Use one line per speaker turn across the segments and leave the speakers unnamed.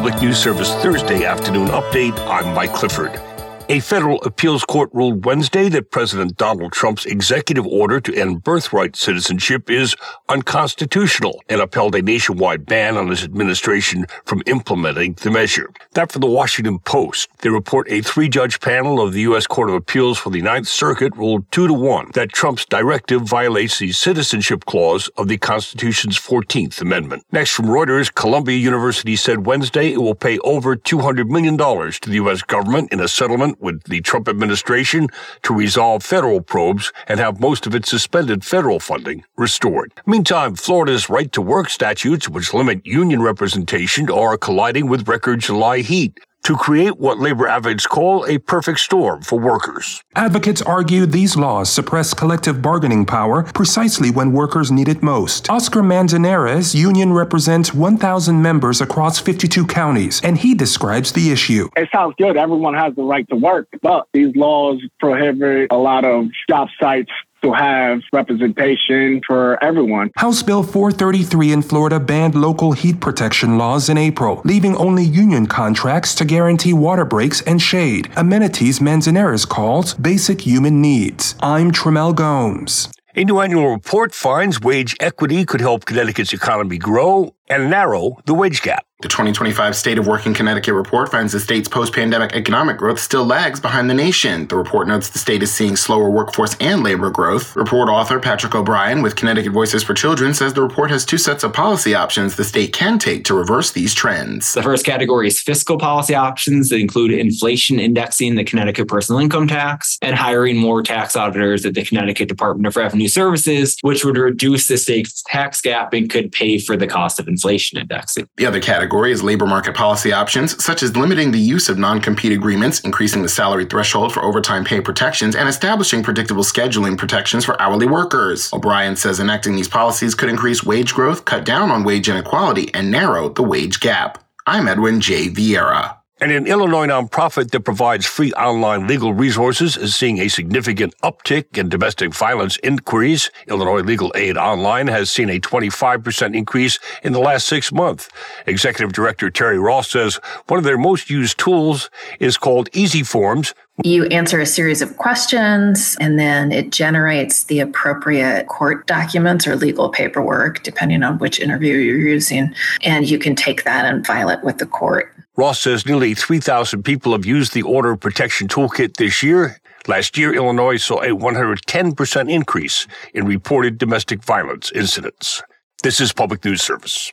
Public News Service Thursday afternoon update. I'm Mike Clifford. A federal appeals court ruled Wednesday that President Donald Trump's executive order to end birthright citizenship is unconstitutional and upheld a nationwide ban on his administration from implementing the measure. That from the Washington Post. They report a 3-judge panel of the U.S. Court of Appeals for the Ninth Circuit ruled 2-1 that Trump's directive violates the citizenship clause of the Constitution's 14th Amendment. Next from Reuters, Columbia University said Wednesday it will pay over $200 million to the U.S. government in a settlement with the Trump administration to resolve federal probes and have most of its suspended federal funding restored. Meantime, Florida's right-to-work statutes, which limit union representation, are colliding with record July heat to create what labor advocates call a perfect storm for workers.
Advocates argue these laws suppress collective bargaining power precisely when workers need it most. Oscar Manzanares' union represents 1,000 members across 52 counties, and he describes the issue.
It sounds good. Everyone has the right to work, but these laws prohibit a lot of job sites to have representation for everyone.
House Bill 433 in Florida banned local heat protection laws in April, leaving only union contracts to guarantee water breaks and shade, amenities Manzanares calls basic human needs. I'm Tremel Gomes.
A new annual report finds wage equity could help Connecticut's economy grow and narrow the wage gap.
The 2025 State of Working Connecticut report finds the state's post-pandemic economic growth still lags behind the nation. The report notes the state is seeing slower workforce and labor growth. Report author Patrick O'Brien with Connecticut Voices for Children says the report has 2 sets of policy options the state can take to reverse these trends.
The first category is fiscal policy options that include inflation indexing the Connecticut personal income tax and hiring more tax auditors at the Connecticut Department of Revenue Services, which would reduce the state's tax gap and could pay for the cost of inflation indexing.
The other category is labor market policy options, such as limiting the use of non-compete agreements, increasing the salary threshold for overtime pay protections, and establishing predictable scheduling protections for hourly workers. O'Brien says enacting these policies could increase wage growth, cut down on wage inequality, and narrow the wage gap. I'm Edwin J. Vieira.
And an Illinois nonprofit that provides free online legal resources is seeing a significant uptick in domestic violence inquiries. Illinois Legal Aid Online has seen a 25% increase in the last 6 months. Executive Director Terry Ross says one of their most used tools is called Easy Forms.
You answer a series of questions, and then it generates the appropriate court documents or legal paperwork, depending on which interview you're using. And you can take that and file it with the court.
Ross says nearly 3,000 people have used the Order Protection Toolkit this year. Last year, Illinois saw a 110% increase in reported domestic violence incidents. This is Public News Service.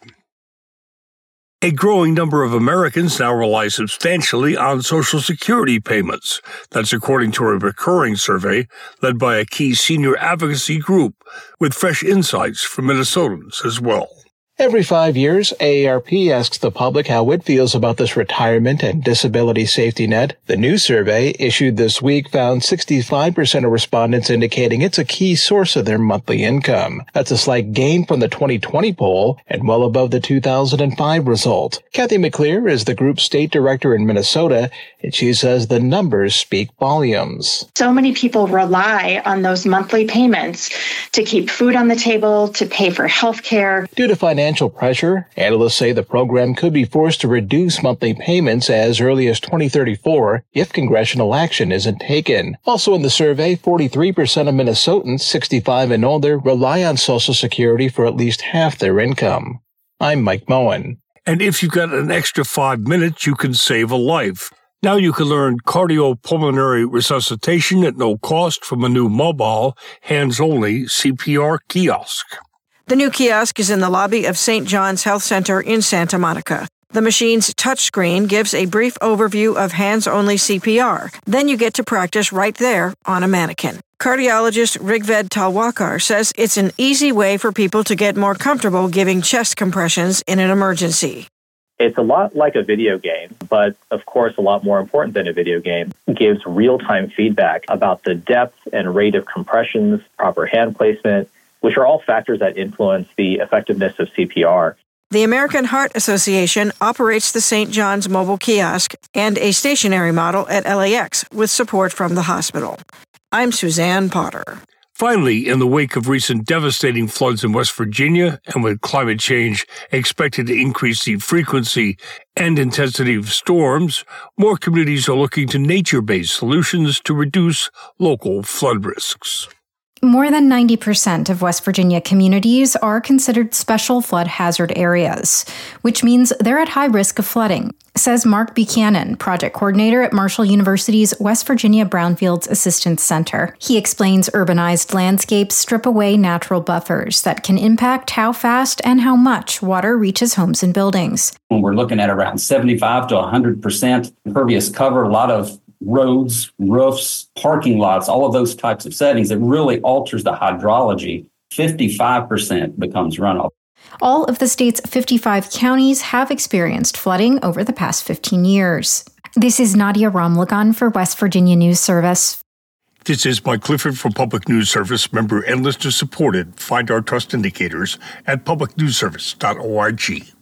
A growing number of Americans now rely substantially on Social Security payments. That's according to a recurring survey led by a key senior advocacy group with fresh insights from Minnesotans as well.
Every 5 years, AARP asks the public how it feels about this retirement and disability safety net. The new survey, issued this week, found 65% of respondents indicating it's a key source of their monthly income. That's a slight gain from the 2020 poll and well above the 2005 result. Kathy McClear is the group's state director in Minnesota, and she says the numbers speak volumes.
So many people rely on those monthly payments to keep food on the table, to pay for health care.
Due to financial pressure, analysts say the program could be forced to reduce monthly payments as early as 2034 if congressional action isn't taken. Also in the survey, 43% of Minnesotans 65 and older rely on Social Security for at least half their income. I'm Mike Moen.
And if you've got an extra 5 minutes, you can save a life. Now you can learn cardiopulmonary resuscitation at no cost from a new mobile, hands-only CPR kiosk.
The new kiosk is in the lobby of St. John's Health Center in Santa Monica. The machine's touchscreen gives a brief overview of hands-only CPR. Then you get to practice right there on a mannequin. Cardiologist Rigved Talwalkar says it's an easy way for people to get more comfortable giving chest compressions in an emergency.
It's a lot like a video game, but of course a lot more important than a video game. It gives real-time feedback about the depth and rate of compressions, proper hand placement, which are all factors that influence the effectiveness of CPR.
The American Heart Association operates the St. John's mobile kiosk and a stationary model at LAX with support from the hospital. I'm Suzanne Potter.
Finally, in the wake of recent devastating floods in West Virginia, and with climate change expected to increase the frequency and intensity of storms, more communities are looking to nature-based solutions to reduce local flood risks.
More than 90% of West Virginia communities are considered special flood hazard areas, which means they're at high risk of flooding, says Mark Buchanan, project coordinator at Marshall University's West Virginia Brownfields Assistance Center. He explains urbanized landscapes strip away natural buffers that can impact how fast and how much water reaches homes and buildings.
When we're looking at around 75 to 100% impervious cover, a lot of roads, roofs, parking lots, all of those types of settings, it really alters the hydrology. 55% becomes runoff.
All of the state's 55 counties have experienced flooding over the past 15 years. This is Nadia Ramlagan for West Virginia News Service.
This is Mike Clifford from Public News Service, member and listener supported. Find our trust indicators at publicnewsservice.org.